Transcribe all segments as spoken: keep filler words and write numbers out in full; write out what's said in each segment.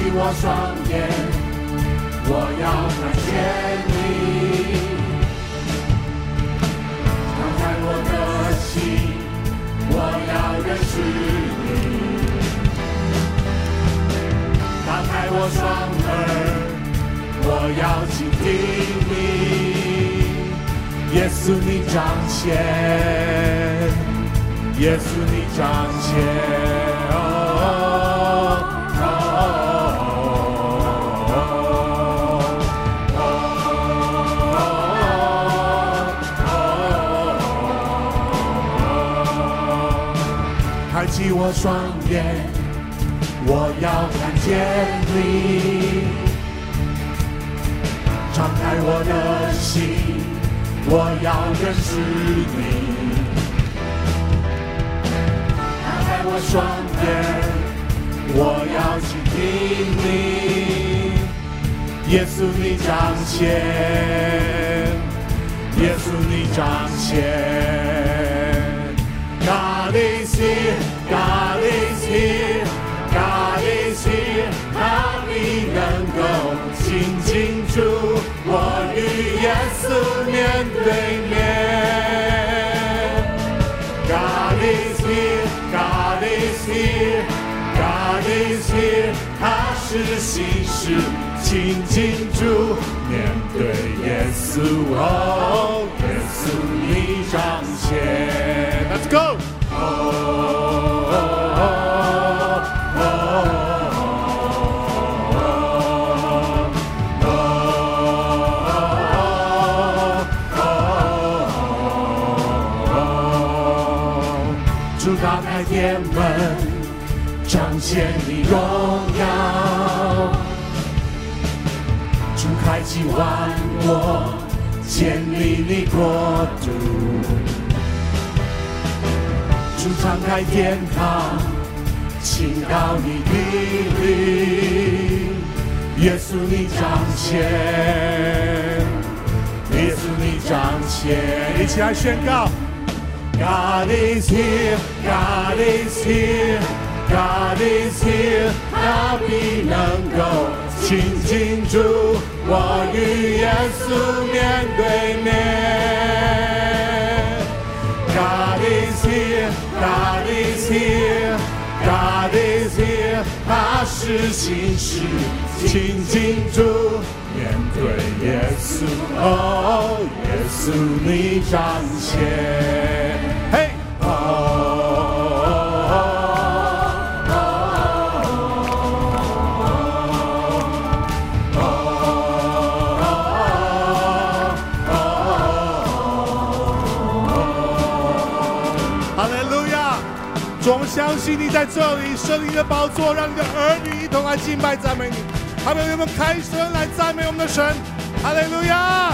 启我双眼，我要看见你，敞开我的心，我要认识你，打开我双耳，我要倾听你，耶稣你彰显，耶稣你彰显。开启我双眼，我要看见你，敞开我的心，我要认识你，打开我双眼，我要倾听你，耶稣你彰显，耶稣你彰显。God is here, God is here, God is here， 他必能够亲近住我与耶稣面对面。God is here, God is here, God is here， 他是心事亲近住面对耶稣，哦，耶稣你彰显。Let's go！ 哦哦哦哦，主打开天门，彰显你荣耀，主开启万国，建立你国度。主敞开天堂，倾倒你的灵，耶稣你彰显，耶稣你彰显，一起来宣告 God is here, God is here, God is here， 他必能够亲近住我与耶稣面对面。God is here, God is here, God is here， 他是心事亲近住面对耶稣，哦，耶稣你彰显，嘿，哦。我们相信你在这里，圣灵的宝座，让你的儿女一同来敬拜赞美你。哈利路亚！我们开声来赞美我们的神。哈利路亚！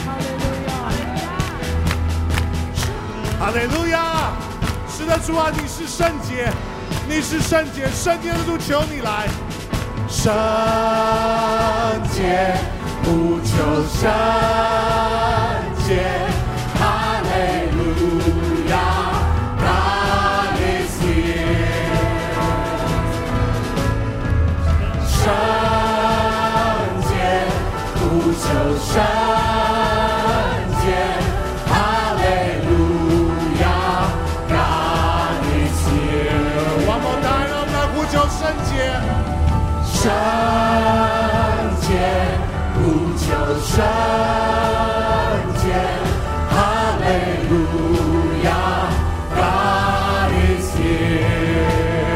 哈利路亚！是的，主啊，你是圣洁，你是圣洁，圣洁的主，求你来。圣洁，不求圣洁。哈利路亚！圣洁，不求圣洁，哈利路亚 ，God is here。One more time， 让我们来呼求圣洁，圣洁，不求圣洁，哈利路亚 ，God is here。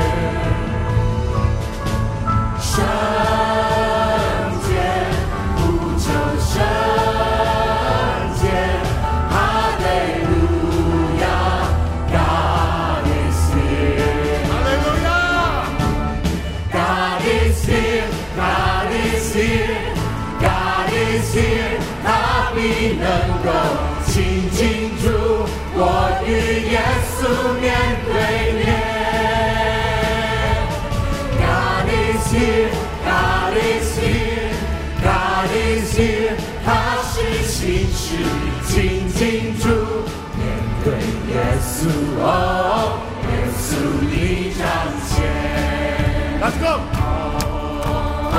圣洁，不求圣洁，哈利路亚 ，God is here。哈利路亚 ，God is here，God is here，God is here， 他必能够亲近住我与耶稣面对面。Here, God is here, God is here， 他是心事亲近住面对耶稣，哦，耶稣你彰显。Let's go。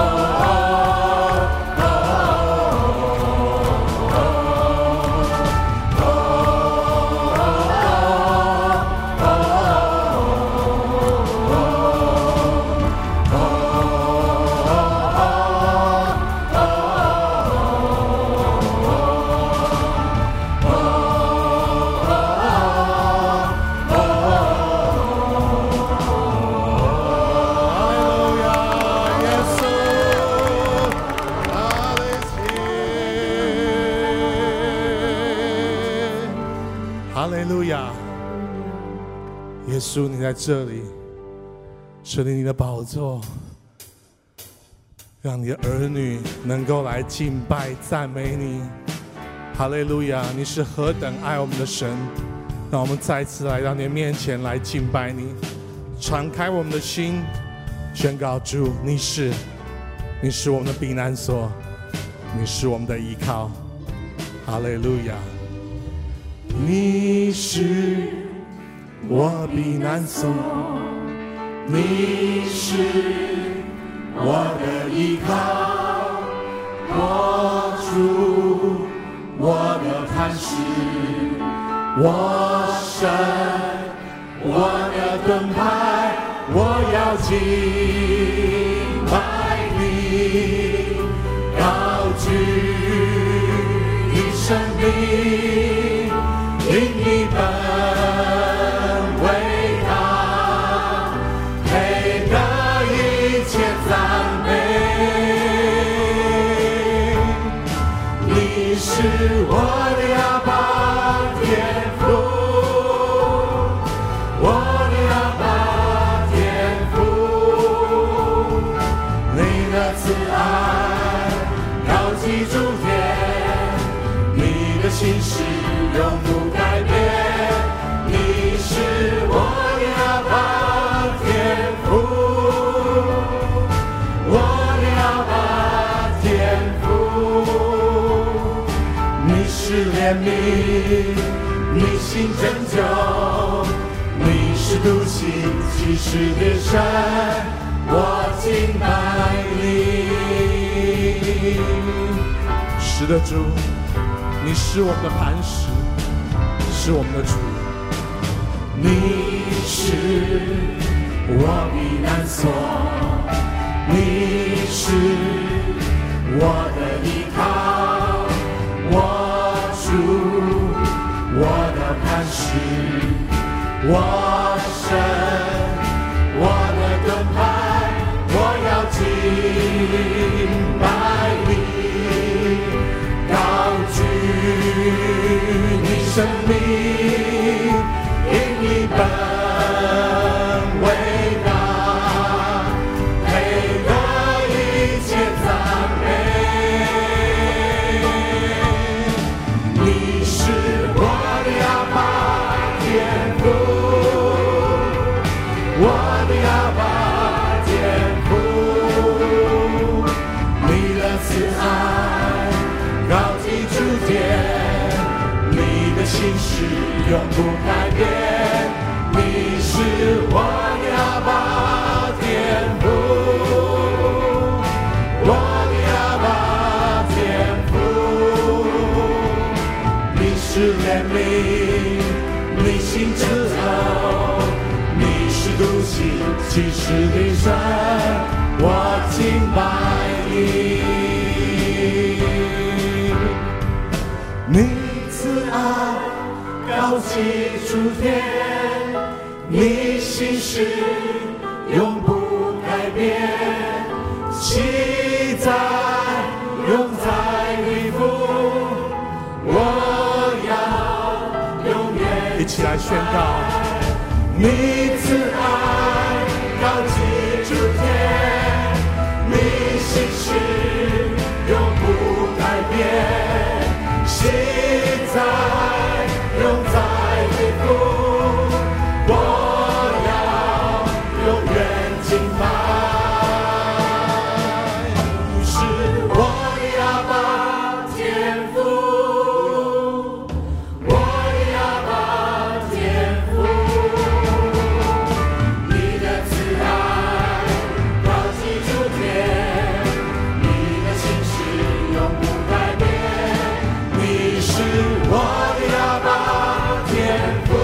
稣，你在这里，设立你的宝座，让你的儿女能够来敬拜赞美你。哈利路亚！你是何等爱我们的神，让我们再次来到你的面前来敬拜你，敞开我们的心，宣告主，你是你是我们的避难所，你是我们的依靠。哈利路亚！你是我避难所，你是我的依靠，我主，我的磐石，我神，我的盾牌，我要敬拜你，高举你生命，因你本伟大，配得一切赞美。你是我的阿爸天父，我的阿爸天父，你的慈爱高及诸天，你的心事永不改变。你是我的阿爸天父，我的阿爸天父，你是怜悯，你心拯救，你是独行其事的神，我敬拜你。是的，主，你是我们的磐石，是我们的主，你是我避难所，你是我的依靠，我主，我的磐石，我神，我的盾牌，我要敬拜你，高举你生命，因你本伟大，配得一切赞美。你是我的阿爸天父，我的阿爸天父，你的慈爱高及诸天，你的心事永不改变。你是我的阿爸天父，我的阿爸天父，你是怜悯，你心拯救，你是独行其事的神，我敬拜你。你慈爱高及诸天，你心事永不改变，期待永在你腹，我要永远。一起来宣告，你慈爱高及诸天，你心事永不改变，期待永在你腹，我要永远敬拜。你是我的阿爸天父，我的阿爸天父，你的慈爱高及诸天，你的心事永不改变。你是我的阿爸天父，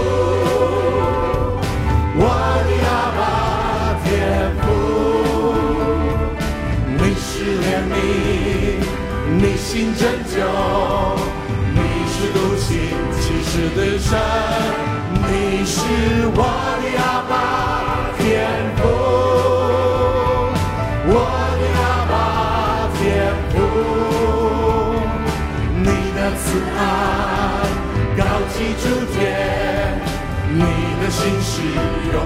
我的阿爸天父，你是怜悯，你心拯救，你是独行其事的神，你是我的阿爸天父，我的阿爸天父，你的慈爱高及诸天，你的心事永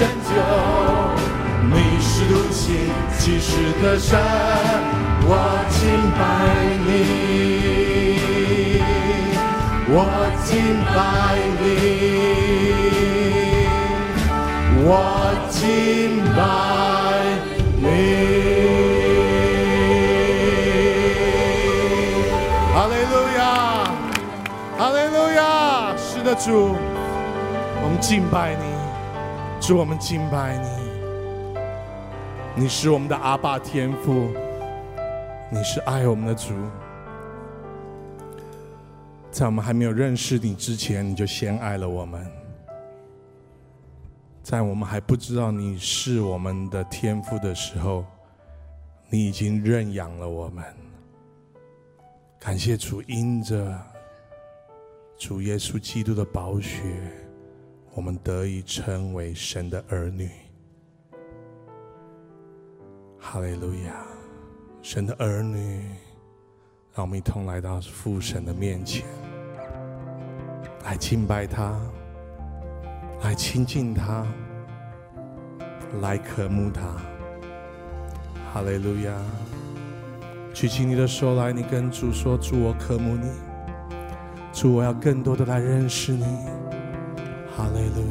拯救，你是独行其事的神，我敬拜你，我敬拜你，我敬拜你。哈利路亚，哈利路亚！是的，主，我们敬拜你，主，我们敬拜你。你是我们的阿爸天父，你是爱我们的主。在我们还没有认识你之前，你就先爱了我们。在我们还不知道你是我们的天父的时候，你已经认养了我们。感谢主，因着主耶稣基督的宝血，我们得以称为神的儿女。哈利路亚！神的儿女，让我们一同来到父神的面前，来敬拜他，来亲近他，来渴慕他。哈利路亚！举起你的手来，你跟主说：主，我渴慕你，主，我要更多的来认识你。哈利路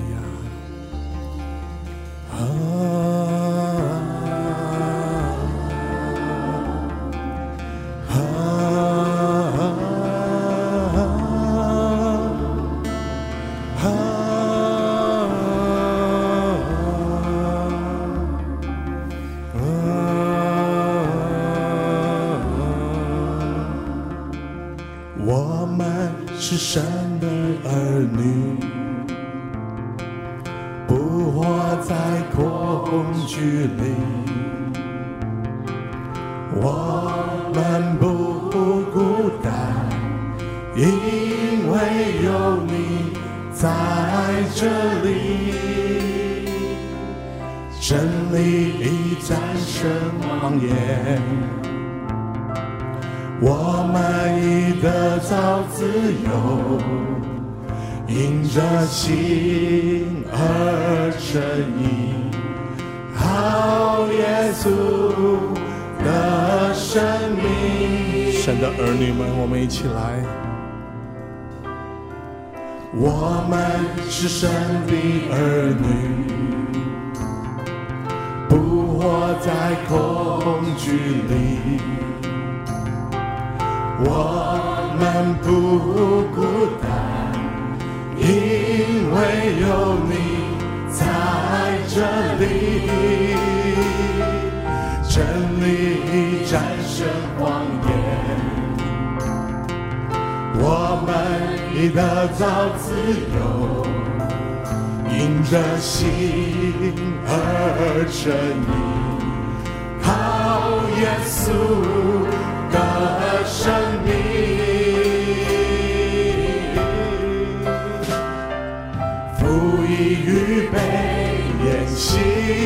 亚！啊是神的儿女，不活在恐惧里，我们不孤单，因为有你在这里，真理已战胜谎言，我们已得着自由，因着信而称义，靠耶稣的生命。神的儿女们，我们一起来，我们是神的儿女，不活在恐惧里，我们不孤单，因为有你在这里，真理战胜谎言，我们已得着自由，因着信而称义，靠耶稣的生命，父已预备筵席，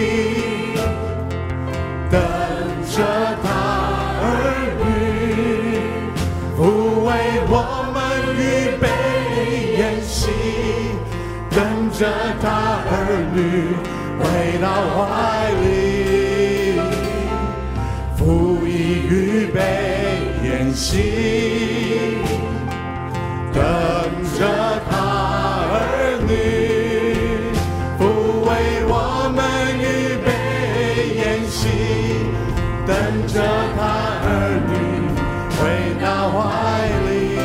等着他儿女，父为我们预备筵席，等着他儿女回到怀里，父已预备筵席，等着他儿女，父为我们预备筵席，等着他儿女回到怀里。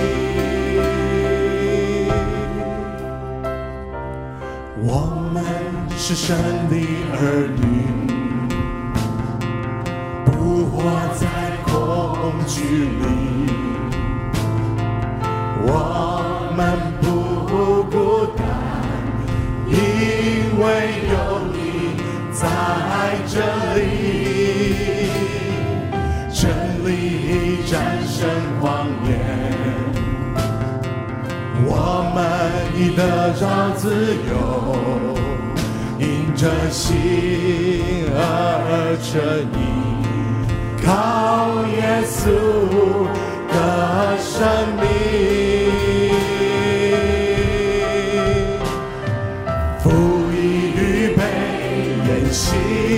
我们是神的儿女，不活在恐惧里，我们不孤单，因为有你在这里，真理战胜谎言，我们已得着自由，因着信而称义，靠耶稣的生命，父已预备习，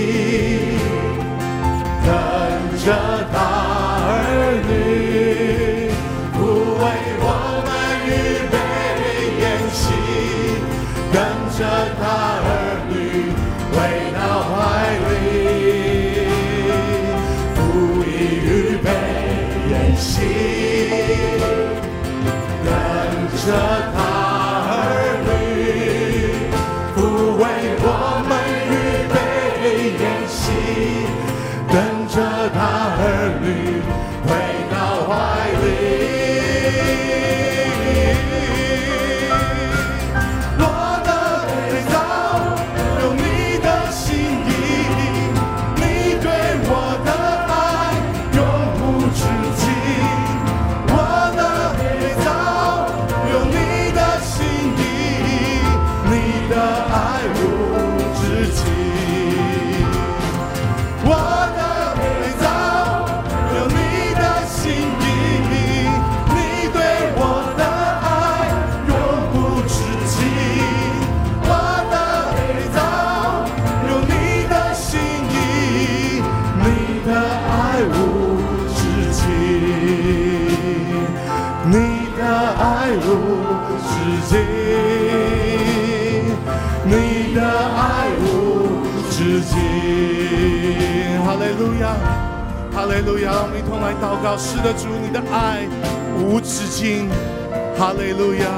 跟着他儿女，不为我们预备筵席，跟着他儿女回到怀里，不已预备筵席，跟着他儿女，不为我们预备筵席，跟着他儿女回到怀里。我的被造有你的心意，你对我的爱永不止境。我的被造有你的心意，你的爱无止境。我的被造有你的心意，你对我的爱永不止境。我的被造有你的心意，你的爱无止境，你的爱无止境，你的爱无止境。哈利路亚，哈利路亚！我们一同来祷告，是的，主，你的爱无止境。哈利路亚，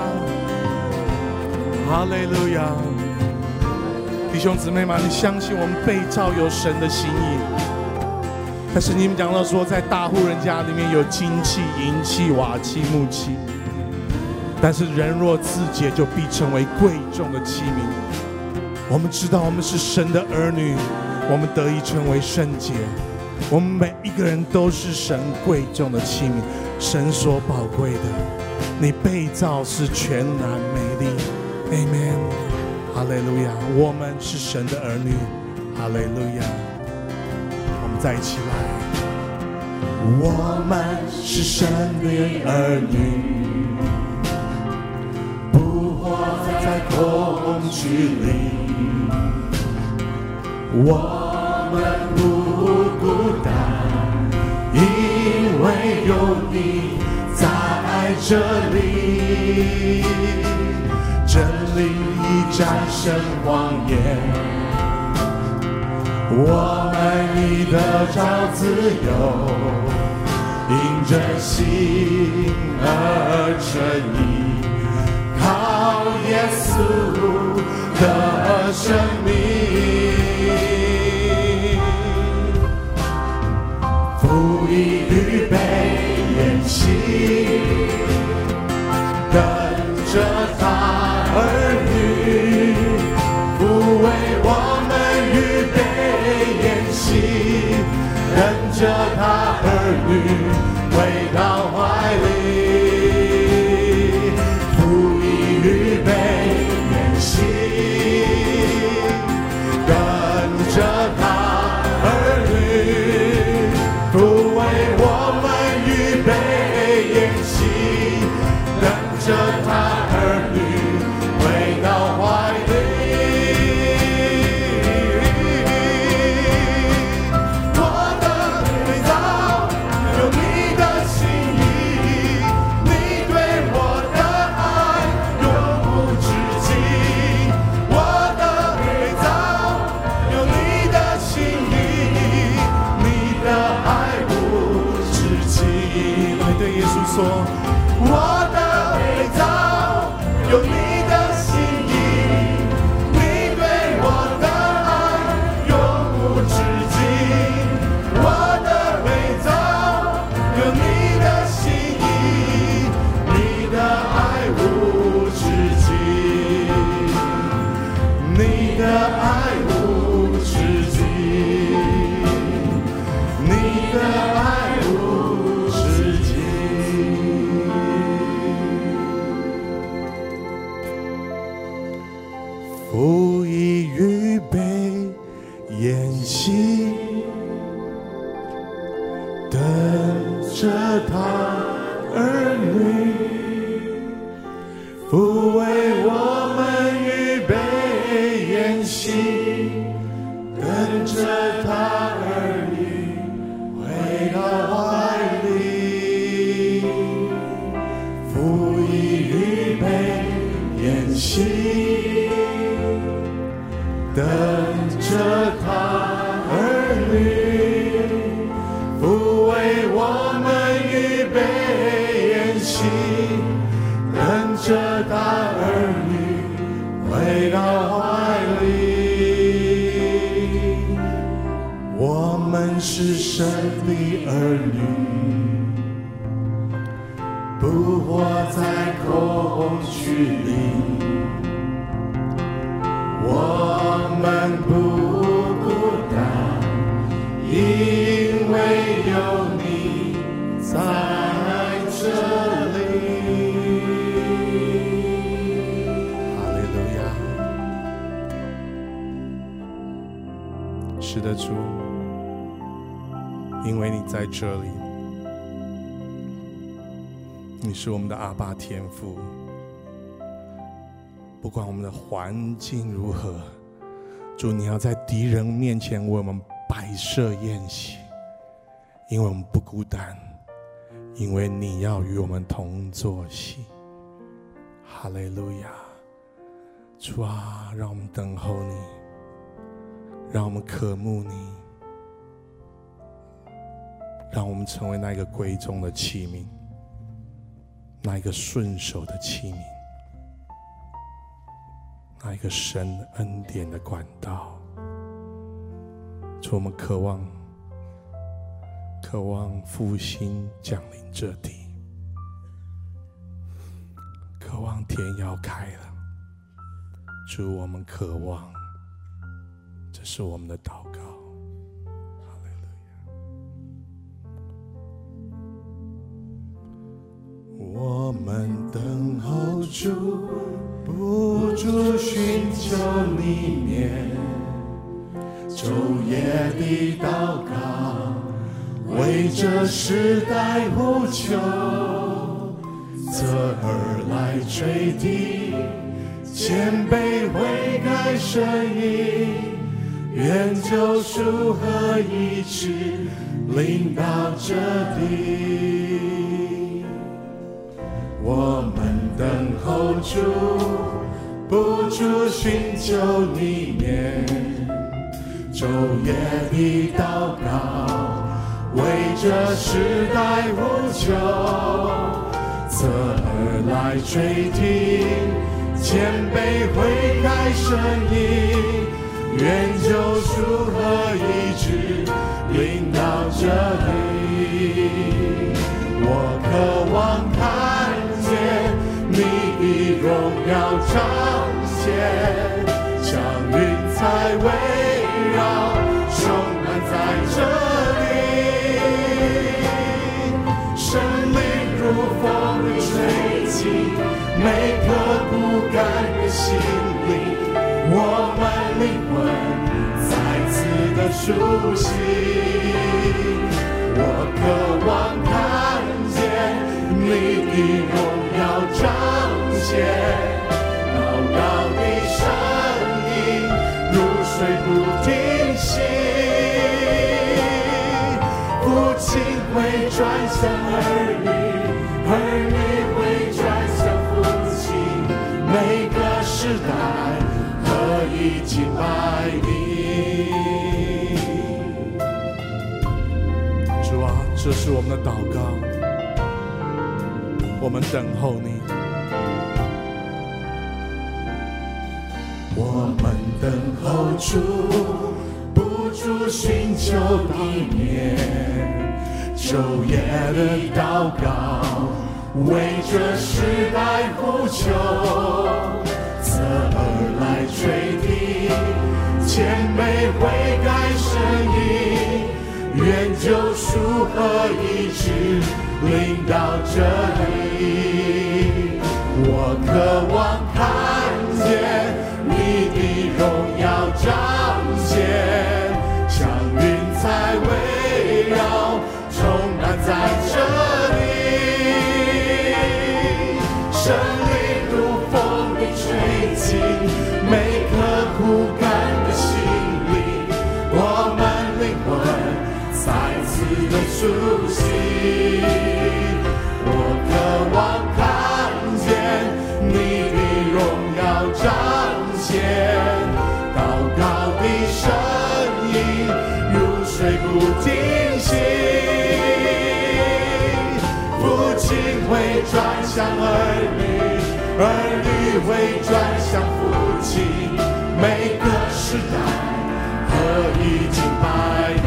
哈利路亚！弟兄姊妹们，你相信我们被造有神的心意？但是你们讲到说，在大户人家里面有金器、银器、瓦器、木器，但是人若自洁，就必成为贵重的器皿。我们知道我们是神的儿女，我们得以成为圣洁，我们每一个人都是神贵重的器皿，神所宝贵的。你被造是全然美丽 Amen， 哈利路亚！我们是神的儿女，哈利路亚！我们再一起来，我们是神的儿女，不活在恐惧里，我们不孤单，因为有你在这里，真理已战胜谎言，我们已得着自由，因真心而称义，靠耶稣的生命，父已预备筵席，跟着他儿女，不为我们预备筵席，跟着他儿女回到怀里，父已预备筵席，跟着他儿女，不为我们预备筵席，跟着他儿女回到怀里。我的被造有你的心意，你对我的爱永不止境。我的被造有你的心意，你的爱无止境。来对耶稣说，我的被造有你的心意，你对我的爱永不止境。我的被造有你的心意，你的爱无止境，你的爱无止境，你的爱无止境。父已预备筵席，等着他儿女，父为我们预备筵席，跟着他儿女回到怀里，父已预备筵席，等着他儿女，父为我们预备筵席，等着他儿女回到怀里。我们是神的儿女，不活在恐惧里，我们不孤单，因为有你在这里。哈利路亚！是的，主，因为你在这里，你是我们的阿爸天父。不管我们的环境如何，主，你要在敌人面前为我们摆设宴席，因为我们不孤单，因为你要与我们同坐席。哈利路亚！主啊，让我们等候你，让我们渴慕你，让我们成为那一个贵重的器皿，那一个顺手的器皿，那一个神恩典的管道。主，我们渴望渴望复兴降临这地，渴望天要开了。主，我们渴望，这是我们的祷告。哈利路亚！我们等候主，不住寻求你面，昼夜的祷告，为这时代呼求，侧耳来垂听，谦卑悔改声音，愿救赎和医治临到这地。我们等候主，不住寻求你面，昼夜的祷告，为这时代呼求，侧耳来垂听，谦卑悔改声音，愿救赎和医治临到这里。我渴望看见你的荣耀彰显，像云彩围绕充满在这里，神灵如风里吹起，每颗不甘的心灵，我们灵魂再次的苏醒。我渴望看见你的荣耀彰显，祷告的声音如水不停息，父亲会转向儿女，儿女会转向父亲，每个时代合一敬拜你。主啊，这是我们的祷告，我们等候你。我们等候主，不住寻求你面，昼夜的祷告，为这时代呼求，侧耳来垂听，谦卑悔改声音，愿救赎和医治临到这里。我渴望看见你的荣耀彰显，像云彩围绕充满在这里，神灵如风里吹起，每颗枯干的心灵，我苏醒。我渴望看见你的荣耀彰显，祷告的声音如水不停息。父亲会转向儿女，儿女会转向父亲，每个时代何以敬拜你。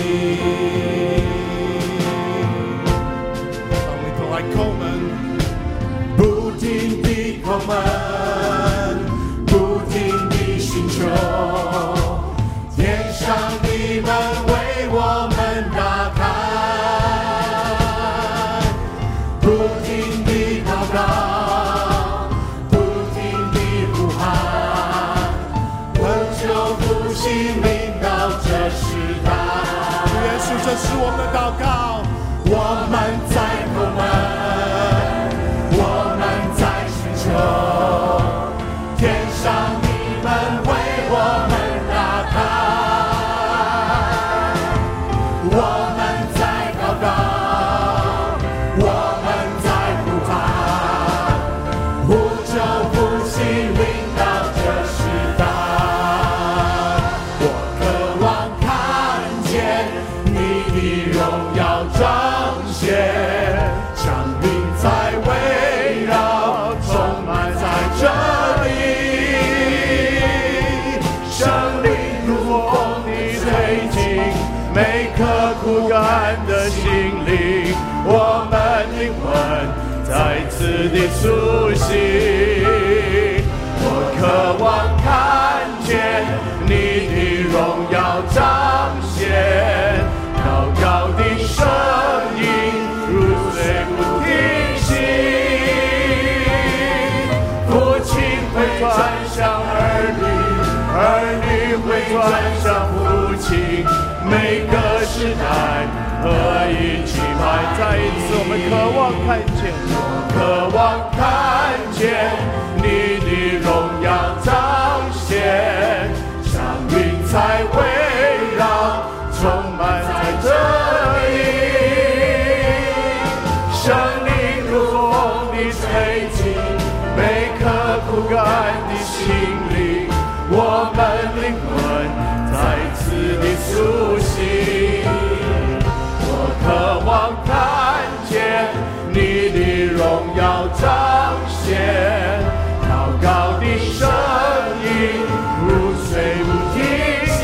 当你同来叩门，不停地叩门，不停地寻求，天上的门为我们打开，不停地祷告，不停地呼喊，恳求复兴临到这时代。主耶稣，这是我们的祷告，我们在叩门，我们在寻求，天上的门为我们打开，我们在祷告，我们在呼喊，呼求复兴临到这时代。我渴望看见你的荣耀彰显，降临在围绕，充满在这里，生命如风的吹进每颗枯干的心灵，我们灵魂再次的苏醒。我渴望看见你的荣耀彰显，高高的声音如水不停息。父亲会转向儿女，儿女会转向父亲，每个时代何以期盼。再一次，我们渴望看见，渴望看见你的荣耀彰显，像云彩围绕，充满在这里，生命如风的吹进每颗枯干的心灵，我们灵魂再次的苏醒。我渴望看见你的荣耀彰显，高高的声音如水不停息。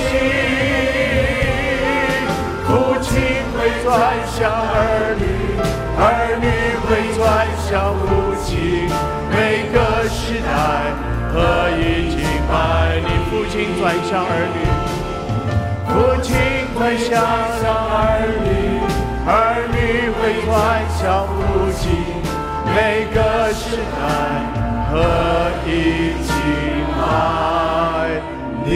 父亲会转向儿女，儿女会转向父亲，每个时代何以敬拜你。父亲转向儿女，父亲会向儿女，儿女会转向父亲，每个时代何以敬拜你。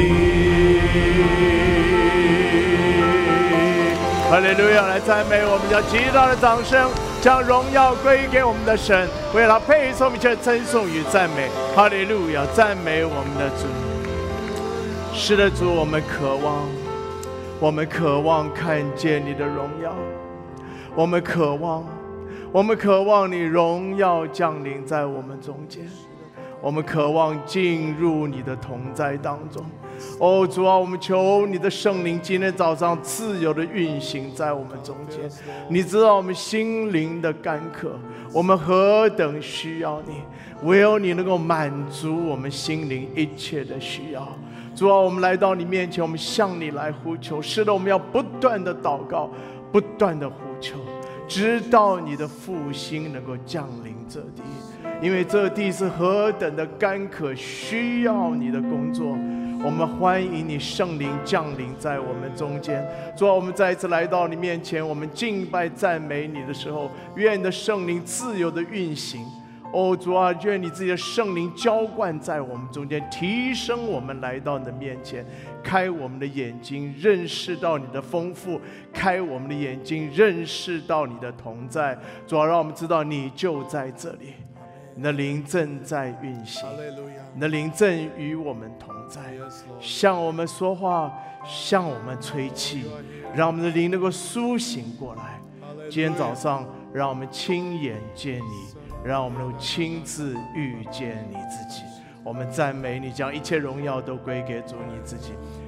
哈利路亚！来赞美我们，将极大的掌声，将荣耀归给我们的神，为他配受一切称颂与赞美。哈利路亚！赞美我们的主。是的，主，我们渴望，我们渴望看见你的荣耀，我们渴望，我们渴望你荣耀降临在我们中间，我们渴望进入你的同在当中。哦，主啊，我们求你的圣灵今天早上自由的运行在我们中间。你知道我们心灵的干渴，我们何等需要你，唯有你能够满足我们心灵一切的需要。主啊，我们来到你面前，我们向你来呼求。是的，我们要不断的祷告，不断的呼求，直到你的复兴能够降临这地，因为这地是何等的干渴，需要你的工作。我们欢迎你圣灵降临在我们中间。主啊，我们再一次来到你面前，我们敬拜赞美你的时候，愿你的圣灵自由的运行。哦，主啊，愿你自己的圣灵浇灌在我们中间，提升我们来到你的面前，开我们的眼睛，认识到你的丰富，开我们的眼睛，认识到你的同在。主啊，让我们知道你就在这里， 你的灵正在运行，你的灵正与我们同在，向我们说话，向我们吹气，让我们的灵能够苏醒过来。今天早上，让我们亲眼见你，让我们能亲自遇见你自己。我们赞美你，将一切荣耀都归给主你自己。